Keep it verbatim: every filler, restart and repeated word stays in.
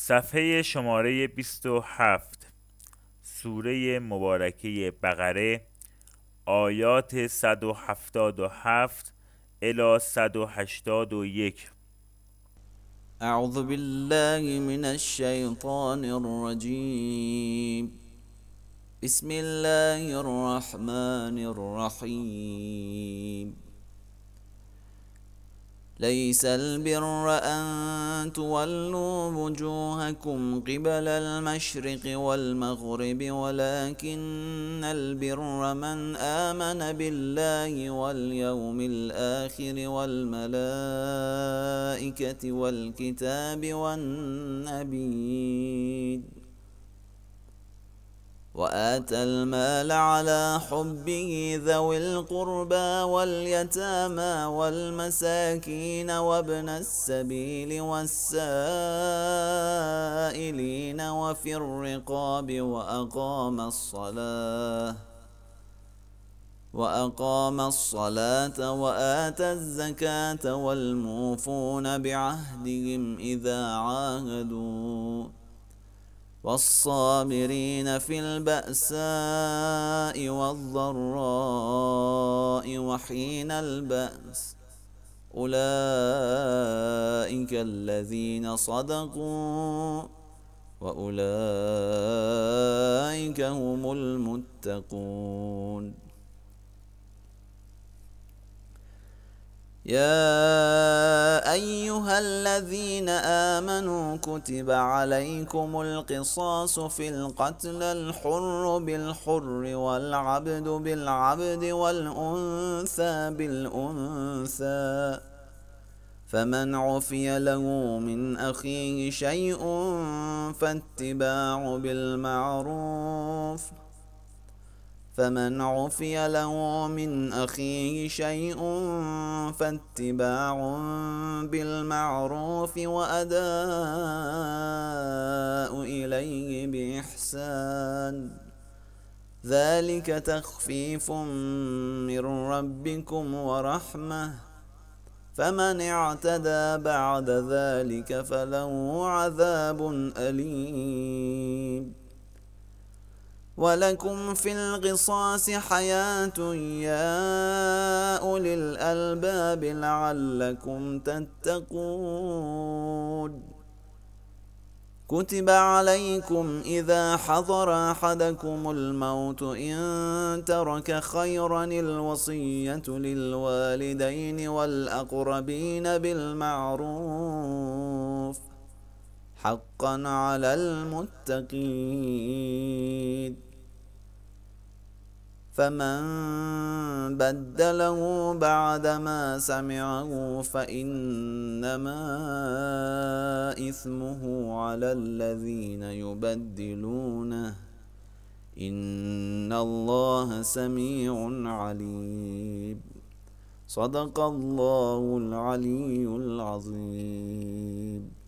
صفحه شماره بیست و هفت، سوره مبارکه بقره، آیات صد و هفتاد و هفت الی صد و هشتاد و یک. اعوذ بالله من الشیطان الرجیم. بسم الله الرحمن الرحیم. ليس البر أن تولوا وجوهكم قبل المشرق والمغرب ولكن البر من آمن بالله واليوم الآخر والملائكة والكتاب والنبيين وآتى المال على حبه ذوي القربى واليتامى والمساكين وابن السبيل والسائلين وفي الرقاب وأقام الصلاة وأقام الصلاة وآتى الزكاة والموفون بعهدهم إذا عاهدوا والصابرين في البأساء والضراء وحين البأس أولئك الذين صدقوا وأولئك هم المتقون. يا أيها الذين آمنوا كتب عليكم القصاص في القتل، الحر بالحر والعبد بالعبد والأنثى بالأنثى، فمن عفي له من أخيه شيء فاتباع بالمعروف فمن عفي له من أخيه شيء فاتباع بالمعروف وأداء إليه بإحسان، ذلك تخفيف من ربكم ورحمة، فمن اعتدى بعد ذلك فله عذاب أليم. ولكم في القصاص حياة يا أولي الألباب لعلكم تتقون. كتب عليكم إذا حضر أحدكم الموت إن ترك خيرا الوصية للوالدين والأقربين بالمعروف حقا على المتقين، فمن بدله بعدما سمعه فإنما إثمه على الذين يبدلونه، إن الله سميع عليم. صدق الله العلي العظيم.